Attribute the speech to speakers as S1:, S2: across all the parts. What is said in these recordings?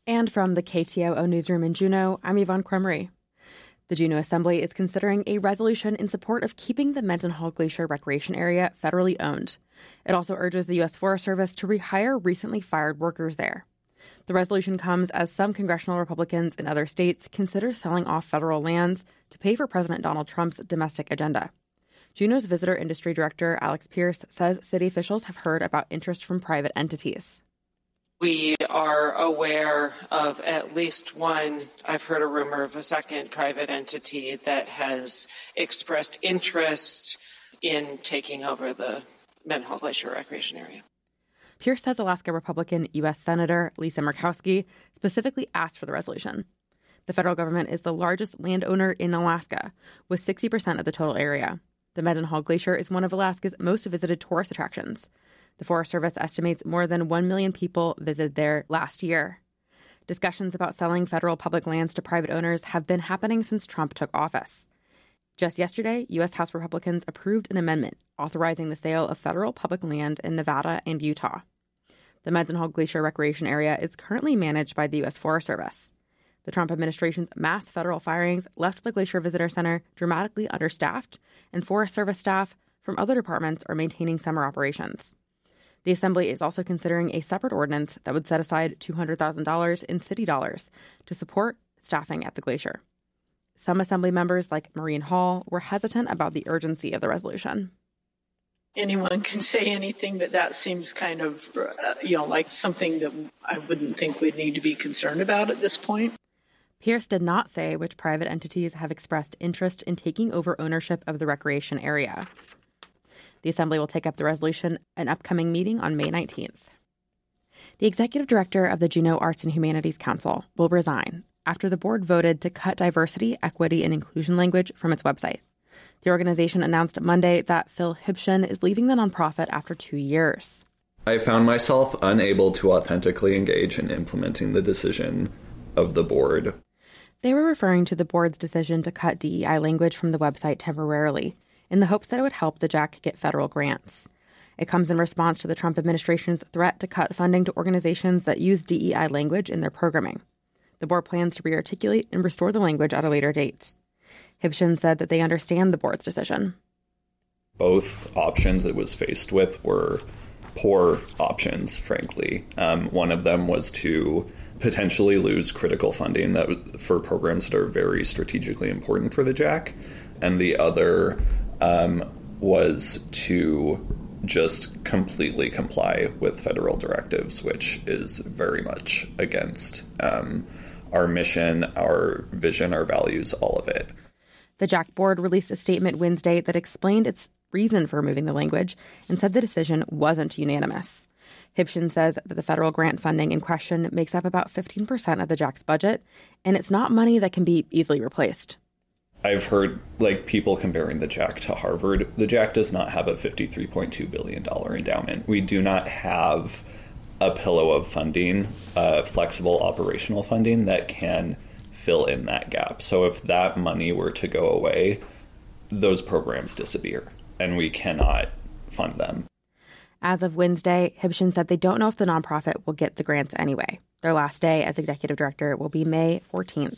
S1: And from the KTOO newsroom in Juneau, I'm Yvonne Cremery. The Juneau Assembly is considering a resolution in support of keeping the Mendenhall Glacier Recreation Area federally owned. It also urges the U.S. Forest Service to rehire recently fired workers there. The resolution comes as some congressional Republicans in other states consider selling off federal lands to pay for President Donald Trump's domestic agenda. Juneau's Visitor Industry Director Alex Pierce says city officials have heard about interest from private entities.
S2: We are aware of at least one, I've heard a rumor of a second private entity that has expressed interest in taking over the Mendenhall Glacier Recreation Area.
S1: Pierce says Alaska Republican U.S. Senator Lisa Murkowski specifically asked for the resolution. The federal government is the largest landowner in Alaska, with 60% of the total area. The Mendenhall Glacier is one of Alaska's most visited tourist attractions. The Forest Service estimates more than 1 million people visited there last year. Discussions about selling federal public lands to private owners have been happening since Trump took office. Just yesterday, U.S. House Republicans approved an amendment authorizing the sale of federal public land in Nevada and Utah. The Mendenhall Glacier Recreation Area is currently managed by the U.S. Forest Service. The Trump administration's mass federal firings left the Glacier Visitor Center dramatically understaffed, and Forest Service staff from other departments are maintaining summer operations. The Assembly is also considering a separate ordinance that would set aside $200,000 in city dollars to support staffing at the glacier. Some Assembly members, like Maureen Hall, were hesitant about the urgency of the resolution.
S3: Anyone can say anything, but that seems kind of, like something that I wouldn't think we'd need to be concerned about at this point.
S1: Pierce did not say which private entities have expressed interest in taking over ownership of the recreation area. The Assembly will take up the resolution at an upcoming meeting on May 19th. The executive director of the Juneau Arts and Humanities Council will resign after the board voted to cut diversity, equity, and inclusion language from its website. The organization announced Monday that Phil Hibschen is leaving the nonprofit after 2 years.
S4: I found myself unable to authentically engage in implementing the decision of the board.
S1: They were referring to the board's decision to cut DEI language from the website temporarily, in the hopes that it would help the JAC get federal grants. It comes in response to the Trump administration's threat to cut funding to organizations that use DEI language in their programming. The board plans to rearticulate and restore the language at a later date. Hibschen said that they understand the board's decision.
S4: Both options it was faced with were poor options, frankly. One of them was to potentially lose critical funding for programs that are very strategically important for the JAC, and the other was to just completely comply with federal directives, which is very much against our mission, our vision, our values, all of it.
S1: The JAC board released a statement Wednesday that explained its reason for removing the language and said the decision wasn't unanimous. Hibschen says that the federal grant funding in question makes up about 15% of the JAC's budget, and it's not money that can be easily replaced.
S4: I've heard people comparing the JAC to Harvard. The JAC does not have a $53.2 billion endowment. We do not have a pillow of funding, flexible operational funding that can fill in that gap. So if that money were to go away, those programs disappear and we cannot fund them.
S1: As of Wednesday, Hibschen said they don't know if the nonprofit will get the grants anyway. Their last day as executive director will be May 14th.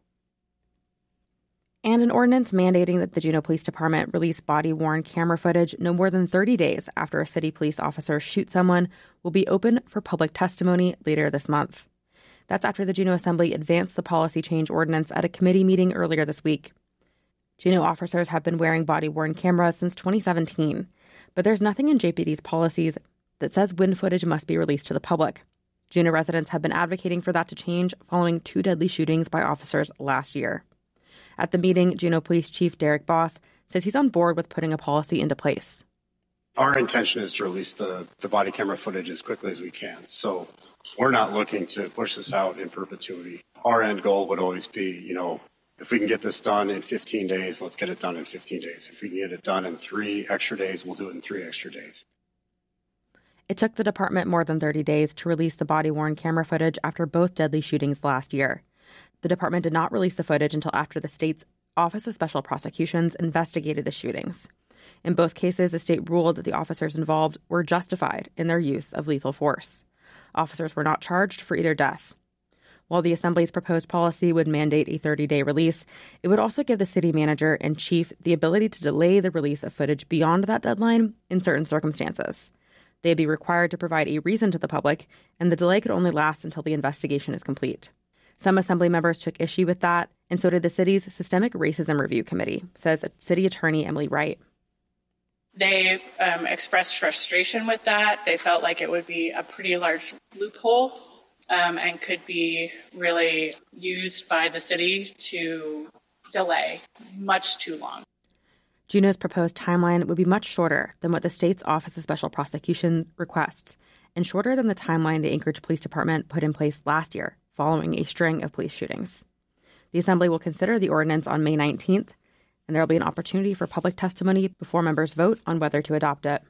S1: And an ordinance mandating that the Juneau Police Department release body-worn camera footage no more than 30 days after a city police officer shoots someone will be open for public testimony later this month. That's after the Juneau Assembly advanced the policy change ordinance at a committee meeting earlier this week. Juneau officers have been wearing body-worn cameras since 2017, but there's nothing in JPD's policies that says when footage must be released to the public. Juneau residents have been advocating for that to change following 2 deadly shootings by officers last year. At the meeting, Juneau Police Chief Derek Boss says he's on board with putting a policy into place.
S5: Our intention is to release the body camera footage as quickly as we can. So we're not looking to push this out in perpetuity. Our end goal would always be, if we can get this done in 15 days, let's get it done in 15 days. If we can get it done in 3 extra days, we'll do it in 3 extra days.
S1: It took the department more than 30 days to release the body-worn camera footage after both deadly shootings last year. The department did not release the footage until after the state's Office of Special Prosecutions investigated the shootings. In both cases, the state ruled that the officers involved were justified in their use of lethal force. Officers were not charged for either death. While the Assembly's proposed policy would mandate a 30-day release, it would also give the city manager and chief the ability to delay the release of footage beyond that deadline in certain circumstances. They'd be required to provide a reason to the public, and the delay could only last until the investigation is complete. Some Assembly members took issue with that, and so did the city's Systemic Racism Review Committee, says City Attorney Emily Wright.
S6: They expressed frustration with that. They felt like it would be a pretty large loophole and could be really used by the city to delay much too long.
S1: Juneau's proposed timeline would be much shorter than what the state's Office of Special Prosecution requests, and shorter than the timeline the Anchorage Police Department put in place last year, following a string of police shootings. The Assembly will consider the ordinance on May 19th, and there will be an opportunity for public testimony before members vote on whether to adopt it.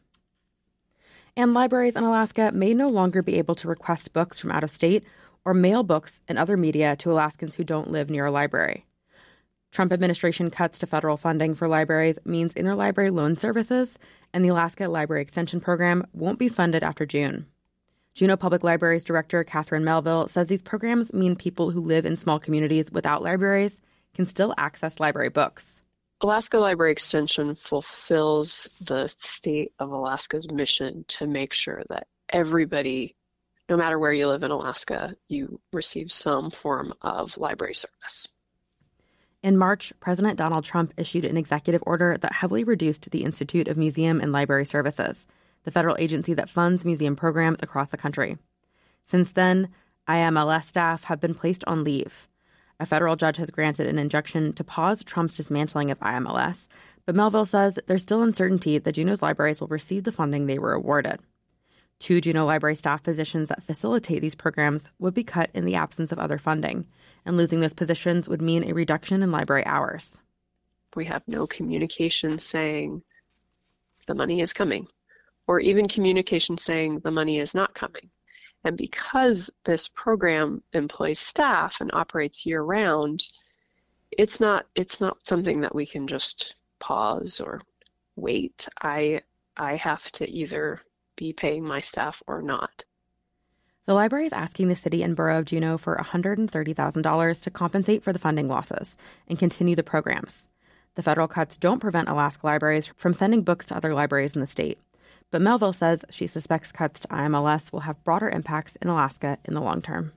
S1: And libraries in Alaska may no longer be able to request books from out of state or mail books and other media to Alaskans who don't live near a library. Trump administration cuts to federal funding for libraries means interlibrary loan services and the Alaska Library Extension Program won't be funded after June. Juneau Public Library's director, Catherine Melville, says these programs mean people who live in small communities without libraries can still access library books.
S7: Alaska Library Extension fulfills the state of Alaska's mission to make sure that everybody, no matter where you live in Alaska, you receive some form of library service.
S1: In March, President Donald Trump issued an executive order that heavily reduced the Institute of Museum and Library Services, the federal agency that funds museum programs across the country. Since then, IMLS staff have been placed on leave. A federal judge has granted an injunction to pause Trump's dismantling of IMLS, but Melville says there's still uncertainty that Juneau's libraries will receive the funding they were awarded. 2 Juneau Library staff positions that facilitate these programs would be cut in the absence of other funding, and losing those positions would mean a reduction in library hours.
S7: We have no communication saying the money is coming, or even communication saying the money is not coming. And because this program employs staff and operates year-round, it's not something that we can just pause or wait. I have to either be paying my staff or not.
S1: The library is asking the city and borough of Juneau for $130,000 to compensate for the funding losses and continue the programs. The federal cuts don't prevent Alaska libraries from sending books to other libraries in the state. But Melville says she suspects cuts to IMLS will have broader impacts in Alaska in the long term.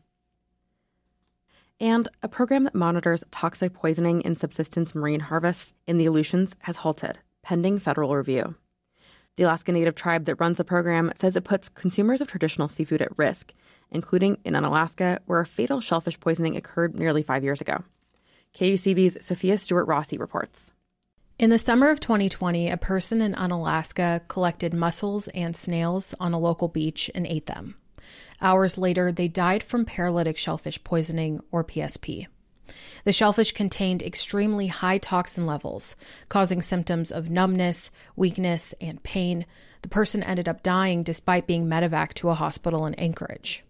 S1: And a program that monitors toxic poisoning in subsistence marine harvests in the Aleutians has halted, pending federal review. The Alaska Native tribe that runs the program says it puts consumers of traditional seafood at risk, including in Alaska, where a fatal shellfish poisoning occurred nearly 5 years ago. KUCV's Sophia Stewart-Rossi reports.
S8: In the summer of 2020, a person in Unalaska collected mussels and snails on a local beach and ate them. Hours later, they died from paralytic shellfish poisoning, or PSP. The shellfish contained extremely high toxin levels, causing symptoms of numbness, weakness, and pain. The person ended up dying despite being medevaced to a hospital in Anchorage.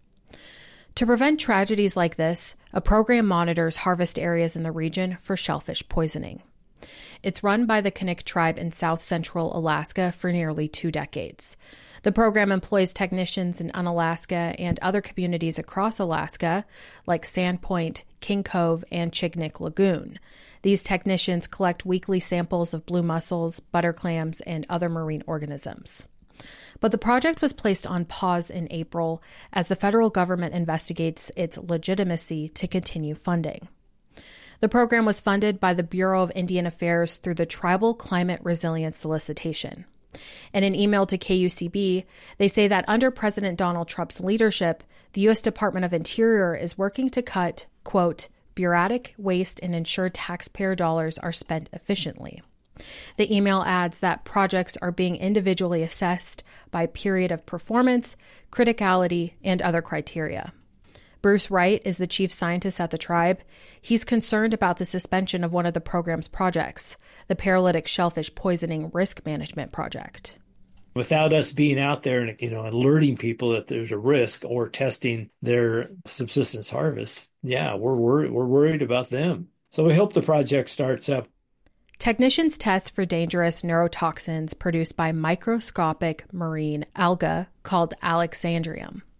S8: To prevent tragedies like this, a program monitors harvest areas in the region for shellfish poisoning. It's run by the Kanik tribe in south-central Alaska for nearly 2 decades. The program employs technicians in Unalaska and other communities across Alaska, like Sandpoint, King Cove, and Chignik Lagoon. These technicians collect weekly samples of blue mussels, butter clams, and other marine organisms. But the project was placed on pause in April as the federal government investigates its legitimacy to continue funding. The program was funded by the Bureau of Indian Affairs through the Tribal Climate Resilience Solicitation. In an email to KUCB, they say that under President Donald Trump's leadership, the U.S. Department of Interior is working to cut, quote, bureaucratic waste and ensure taxpayer dollars are spent efficiently. The email adds that projects are being individually assessed by period of performance, criticality, and other criteria. Bruce Wright is the chief scientist at the tribe. He's concerned about the suspension of one of the program's projects, the Paralytic Shellfish Poisoning Risk Management Project.
S9: Without us being out there and, alerting people that there's a risk or testing their subsistence harvest, we're worried about them. So we hope the project starts up.
S8: Technicians test for dangerous neurotoxins produced by microscopic marine alga called Alexandrium.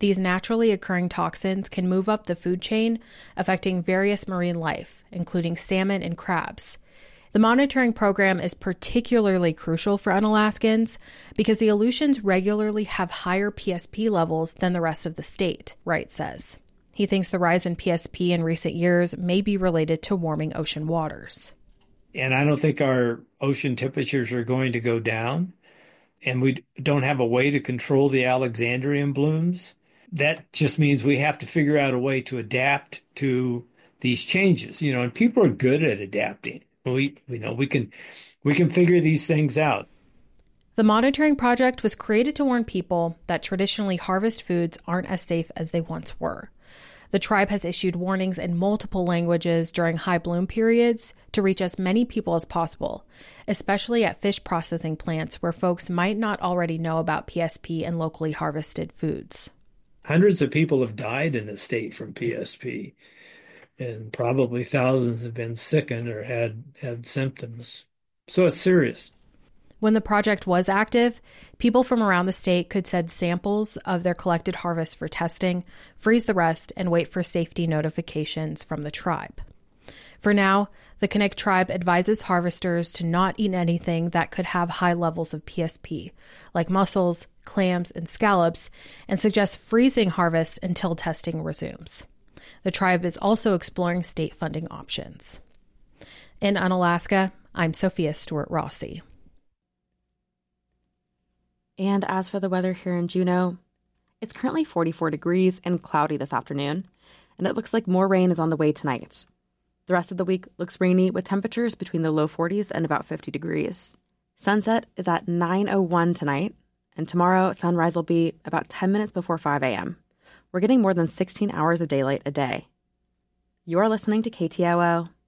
S8: These naturally occurring toxins can move up the food chain, affecting various marine life, including salmon and crabs. The monitoring program is particularly crucial for Unalaskans because the Aleutians regularly have higher PSP levels than the rest of the state, Wright says. He thinks the rise in PSP in recent years may be related to warming ocean waters.
S9: And I don't think our ocean temperatures are going to go down, and we don't have a way to control the Alexandrian blooms. That just means we have to figure out a way to adapt to these changes, and people are good at adapting. We can figure these things out.
S8: The monitoring project was created to warn people that traditionally harvest foods aren't as safe as they once were. The tribe has issued warnings in multiple languages during high bloom periods to reach as many people as possible, especially at fish processing plants where folks might not already know about PSP and locally harvested foods.
S9: Hundreds of people have died in the state from PSP, and probably thousands have been sickened or had symptoms. So it's serious.
S8: When the project was active, people from around the state could send samples of their collected harvest for testing, freeze the rest, and wait for safety notifications from the tribe. For now, the Kanik tribe advises harvesters to not eat anything that could have high levels of PSP, like mussels, clams, and scallops, and suggests freezing harvest until testing resumes. The tribe is also exploring state funding options. In Unalaska, I'm Sophia Stewart-Rossi.
S1: And as for the weather here in Juneau, it's currently 44 degrees and cloudy this afternoon, and it looks like more rain is on the way tonight. The rest of the week looks rainy with temperatures between the low 40s and about 50 degrees. Sunset is at 9:01 tonight, and tomorrow sunrise will be about 10 minutes before 5 a.m. We're getting more than 16 hours of daylight a day. You are listening to KTOO.